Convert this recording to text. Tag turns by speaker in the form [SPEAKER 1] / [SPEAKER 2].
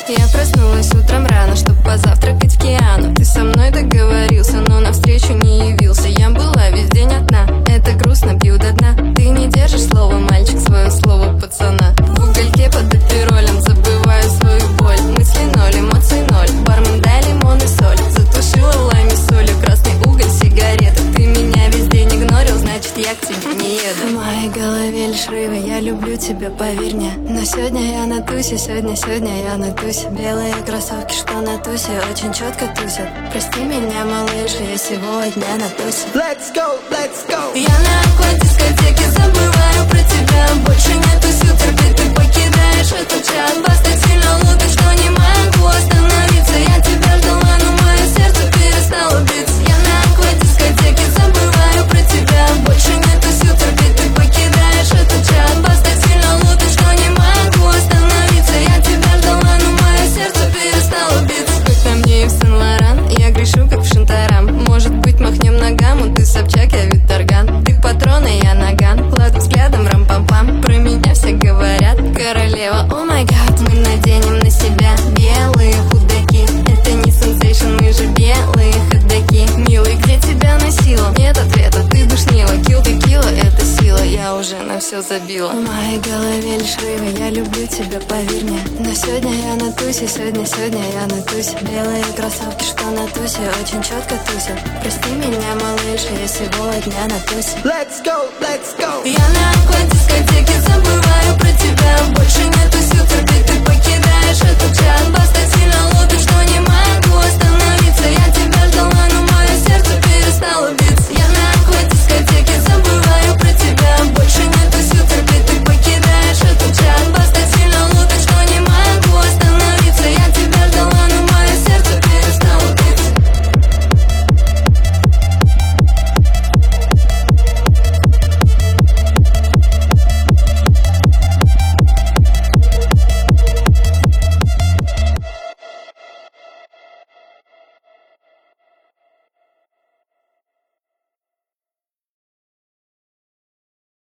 [SPEAKER 1] Я проснулась утром рано, чтоб позавтракать в Киану. Ты со мной договорился, но навстречу не явился. Я была весь день одна, это грустно, пью до дна. Ты не держишь слово, мальчик, свое слово пацана. В угольке под эпиролем забываю свою боль. Мысли ноль, эмоций ноль, бармен дай лимон и соль. Затушила лайм и солью, красный уголь, сигарета. Ты меня весь день игнорил, значит я к тебе не еду. В моей голове лишь рывы, я люблю тебя, поверь мне. Но сегодня я на тусе, сегодня я на тусе. Белые кроссовки, что на тусе, очень четко тусят. Прости меня, малыш, я сегодня на тусе.
[SPEAKER 2] Let's go, let's go.
[SPEAKER 1] Я на аквадискотеке, забываю про тебя. Больше нету сил терпеть, ты покидаешь этот чат. Бас так сильно лупит, что не могу остановиться. Я тебя ждала, но мое сердце перестало биться. Я на аквадискотеке, забываю про тебя. Больше нету сил терпеть, ты покидаешь этот чат. Бас так сильно лупит, что не могу остановиться. Я тебя ждала, но мое сердце перестало биться. Как на мне и в Сен-Лоран, я грешу как в Шантарам. Может быть махнем на гамму, ты Собчак, я Виторган. Ты патрон, и я наган, кладу взглядом рам-пам-пам. Про меня все говорят, королева, о май гад. Мы наденем на себя белые худаки. Это не сенсейшн, мы же белые ходаки. Милый, где тебя носила? Нет ответа, ты душнила. Килл текила, это сила, я уже на все забила. В моей голове лишь рывы, я люблю тебя, поверь мне. Но сегодня я на тусе, сегодня я на тусе. Белые кроссовки, что на тусе, очень четко тусят. Прости меня, малыш, я сегодня на тусе.
[SPEAKER 2] Let's go, let's go.
[SPEAKER 1] Я на аквадискотеке, забываю про тебя. Больше нету сил терпеть, ты покидаешь этот чат.